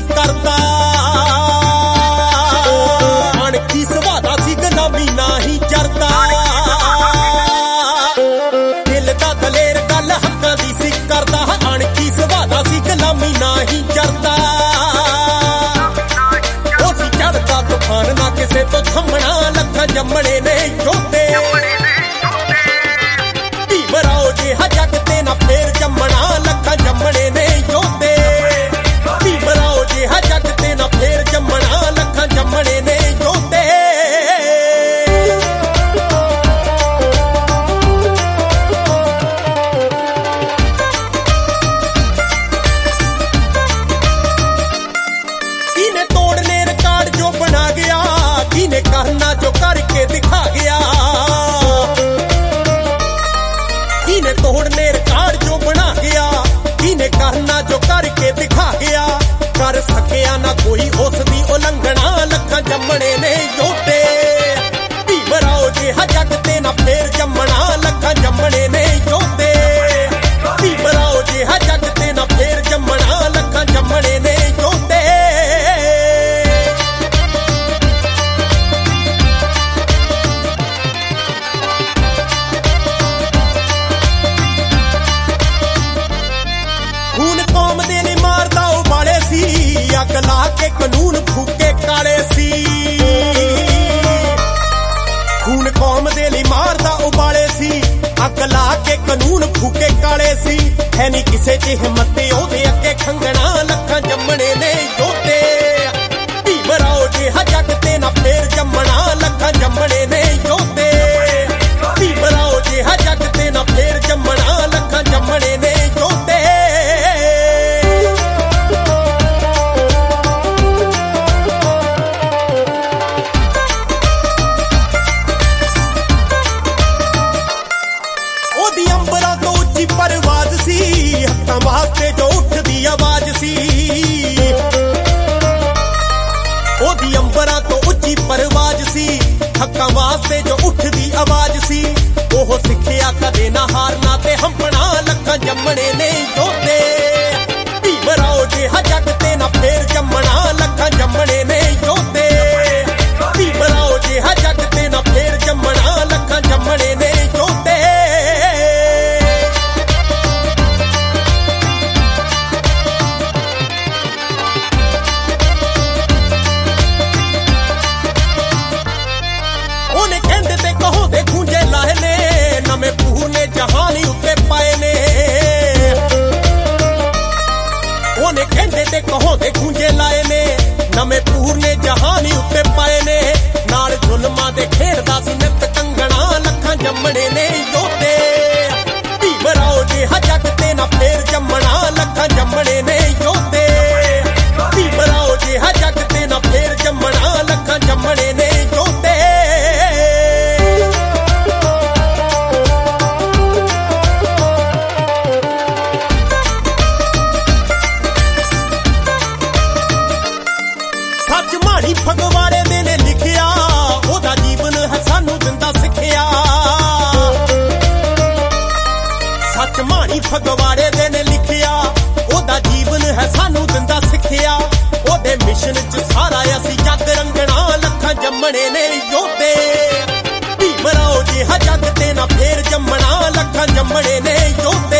करदा अणखी सुभादा सी गुलामी नाही जरदा दिल दा दलेर गल हक्कां दी सी करदा अणखी सुभादा सी गुलामी नाही जरदा ओ सी चढ़दा तूफान ना किसे तो थमना लखां जम्मणे ने योधे भीमराव जिहा जग ते ना फेर जम्मना लखां जम्मणे ने योधे भीमराव जिहा जग ते ना फेर जम्मना लखां जम्मणे ने योधे किने तोड़ने रिकॉर्ड जो बना गया किने करना जो करके दिखा गया किने तोड़ने रिकॉर्ड जो बना गया किने करना जो करके दिखा गया कर सकिया ना कोई उसदी उलंघना लखां जम्मणे ने योधे भीमराव जिहा जग ते ना फेर जम्मना लखां जम्मणे ने योधे भीमराव जिहा जग ते ना फेर जम्मना लखां जम्मणे ने योधे खून कौम दे लिए मारदा उबाले सी अग ला के कानून फूके काले सी खून कौम दे लिए मारदा उबाले सी अग ला के कानून फूके काले सी है नी किसे च हिम्मत ओदे अगे खंगना लखां जम्मणे ने योधे भीमराव जिहा जग ते ना फेर जम्मना लखां जम्मणे ने योधे भीमराव जिहा जग ते ना फेर जम्मना लखां जम्मणे ने योधे अंबरां तो उच्ची परवाज सी हक्कां वास्ते जो उठदी आवाज सी ओदी अंबरां तो उच्ची परवाज सी हक्कां वास्ते जो उठदी आवाज सी ओह सिक्खिया कदे ना हारना ते हंपना लखां जम्मणे ने योधे भीमराव जिहा जग ते ना फेर जम्मना लखां जम्मणे ने योधे भीमराव जिहा जग ते ना फेर जम्मना लखां जम्मणे ने योधे नवे पूर ने जहानी उत्ते पाए ने ओने कहंदे ते कहो दे गूंजे लाए ने नवे पूर ने जहानी उत्ते पाए ने नाल जुल्मां दे खेड़दा सी नित कंगना लखां जम्मणे ने योधे भीमराव जिहा जग ते ना फेर जम्मना लखां जम्मणे ने योधे भीमराव जिहा जग ते ना फेर जम्मना लखां जम्मणे ने योधे फगवाड़े दे ने लिखिया ओदा जीवन है सानू दिंदा सिखिया सच माणी फगवाड़े दे ने लिखिया ओदा जीवन है सानू दिंदा सिखिया ओदे मिशन च सारा असी जग रंगना लखां जम्मणे ने योधे भीमराव जिहा जग ते ना फेर जम्मना लखां जम्मणे ने योधे